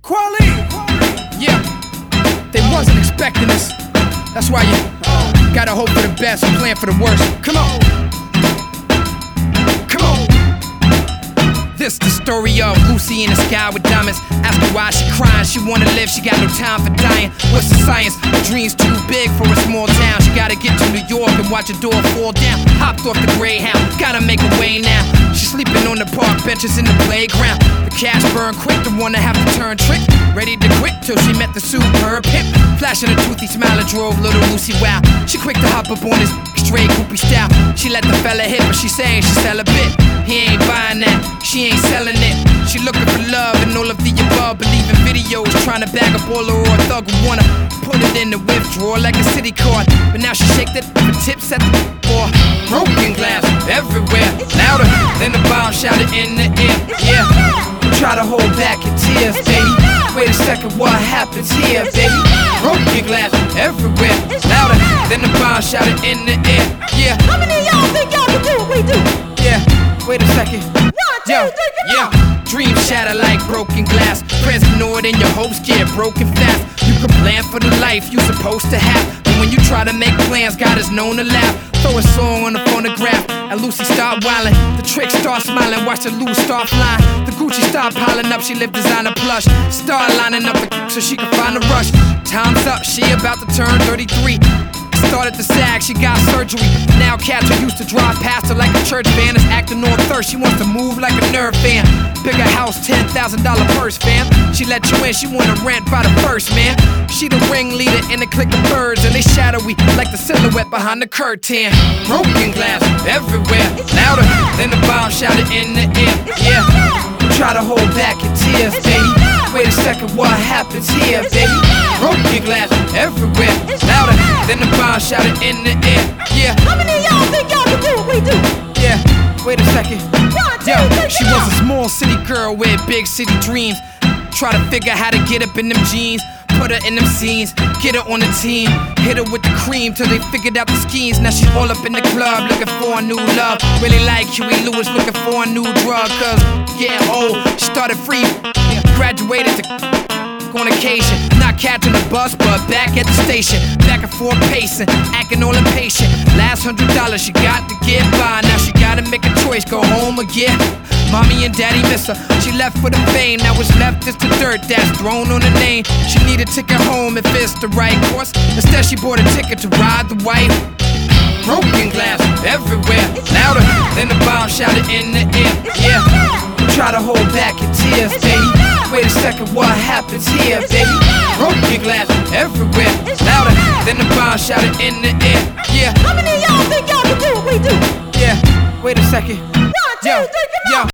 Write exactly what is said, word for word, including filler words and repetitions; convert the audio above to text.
Quality. Yeah, they wasn't expecting this. That's why you gotta hope for the best and plan for the worst. Come on. Come on. This the story of Lucy in the sky with diamonds. Ask her why she crying. She wanna live, she got no time for dying. What's the science? Her dream's too big for a small town. She gotta get to New York and watch her door fall down. Hopped off the Greyhound, gotta make her way now. She's sleeping on the park benches in the playground. The cash burned quick, the one to have to turn trick. Ready to quit till she met the superb pimp. Flashing a toothy smile and drove little Lucy wild. She quick to hop up on his straight groupie style. She let the fella hit, but she saying she sell a bit. He ain't buying that, she ain't selling it. She looking for love and all of the above. Believing videos, trying to bag a baller or a thug who wanna put it in the withdrawal like a city card. But now she shake that for tips at the door. Broken glass everywhere, louder than the bomb shouted in the air. Yeah, try to hold back your tears, baby. Wait a second, what happens here, baby? Broken glass everywhere, louder than the bomb shouted in the air. Yeah. How many of y'all think y'all can do what we do? Yeah, wait a second. One, two, Yo, three, come yeah. on. Dreams shatter like broken glass. Friends ignore it and your hopes get broken fast. You can plan for the life you supposed to have, but when you try to make plans, God is known to laugh. Throw a song on the phonograph and Lucy start wildin'. The trick start smiling, watch the loose start flying. The Gucci start piling up, she live designer plush. Start lining up the so she can find a rush. Time's up, she about to turn thirty-three. Started to sag, she got surgery. Now cats are used to drive past her like a church van is acting on thirst. She wants to move like a nerve fan. Bigger house, ten thousand dollar purse, fam. She let you in, she wanna rent by the first, man. She the ringleader in the clique of birds, and they shadowy like the silhouette behind the curtain. Broken glass everywhere, louder than the bomb shouted in the air. Yeah, try to hold back your tears, baby. Wait a second, what happens here, baby? Broken glass everywhere, louder than the bomb shouted in the air. Yeah. How many of y'all think y'all can do what we do? Yeah, wait a second. One, two, Yo, three, she come was on. a small city girl with big city dreams. Try to figure how to get up in them jeans. Put her in them scenes, get her on the team. Hit her with the cream till they figured out the schemes. Now she's all up in the club looking for a new love. Really like Huey Lewis looking for a new drug. Cause getting old, she started free. Graduated to on occasion, not catching the bus, but back at the station. Back and forth pacing, acting all impatient. Last hundred dollars she got to get by. Now she gotta make a choice, go home or get. Mommy and daddy miss her, she left for the fame. Now what's left is the dirt that's thrown on her name. She need a ticket home if it's the right course. Instead she bought a ticket to ride the white. Broken glass everywhere, louder than the bomb shouted in the air. Yeah, try to hold back your tears, baby. Wait a second, what happens here, baby? Broken glass everywhere, louder than the bomb shouted in the air. Yeah. How many of y'all think y'all can do what we do? Yeah, wait a second. One, two, Yo, three, come on. yo.